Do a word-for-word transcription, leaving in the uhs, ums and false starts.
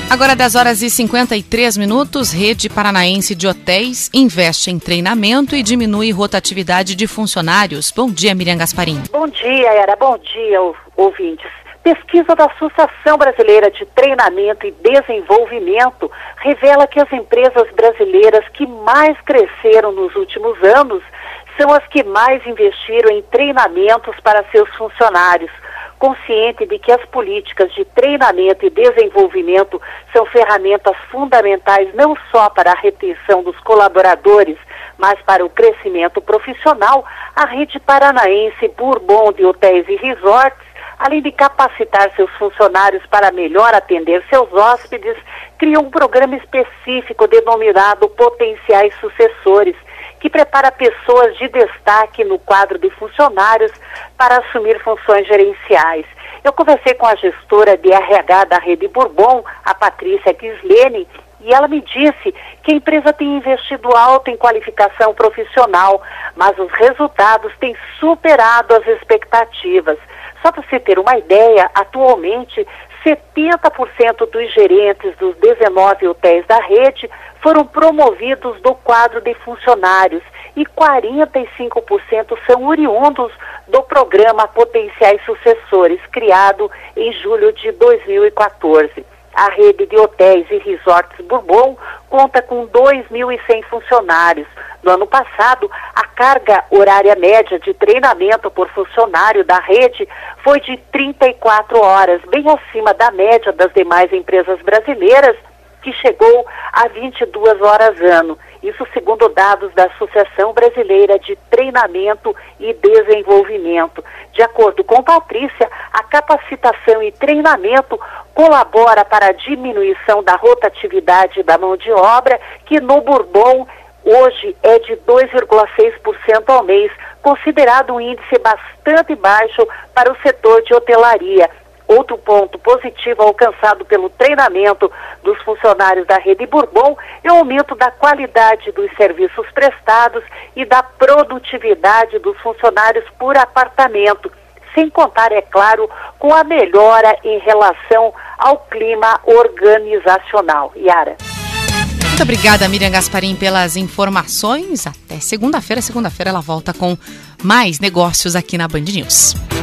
Agora dez horas e cinquenta e três minutos, Rede Paranaense de Hotéis investe em treinamento e diminui rotatividade de funcionários. Bom dia, Miriam Gasparim. Bom dia, Era. Bom dia, ouvintes. Pesquisa da Associação Brasileira de Treinamento e Desenvolvimento revela que as empresas brasileiras que mais cresceram nos últimos anos são as que mais investiram em treinamentos para seus funcionários. Consciente de que as políticas de treinamento e desenvolvimento são ferramentas fundamentais não só para a retenção dos colaboradores, mas para o crescimento profissional, a Rede Paranaense Bourbon de Hotéis e Resorts, além de capacitar seus funcionários para melhor atender seus hóspedes, criou um programa específico denominado Potenciais Sucessores, que prepara pessoas de destaque no quadro de funcionários para assumir funções gerenciais. Eu conversei com a gestora de R H da Rede Bourbon, a Patrícia Gislene, e ela me disse que a empresa tem investido alto em qualificação profissional, mas os resultados têm superado as expectativas. Só para você ter uma ideia, atualmente setenta por cento dos gerentes dos dezenove hotéis da rede foram promovidos do quadro de funcionários e quarenta e cinco por cento são oriundos do programa Potenciais Sucessores, criado em julho de dois mil e quatorze. A rede de hotéis e resorts Bourbon conta com dois mil e cem funcionários. No ano passado, a carga horária média de treinamento por funcionário da rede foi de trinta e quatro horas, bem acima da média das demais empresas brasileiras, que chegou a vinte e duas horas ano. Isso segundo dados da Associação Brasileira de Treinamento e Desenvolvimento. De acordo com Patrícia, a capacitação e treinamento colabora para a diminuição da rotatividade da mão de obra, que no Bourbon hoje é de dois vírgula seis por cento ao mês, considerado um índice bastante baixo para o setor de hotelaria. Outro ponto positivo alcançado pelo treinamento dos funcionários da Rede Bourbon é o aumento da qualidade dos serviços prestados e da produtividade dos funcionários por apartamento, sem contar, é claro, com a melhora em relação ao clima organizacional. Yara. Muito obrigada, Miriam Gasparim, pelas informações. Até segunda-feira. Segunda-feira ela volta com mais negócios aqui na Band News.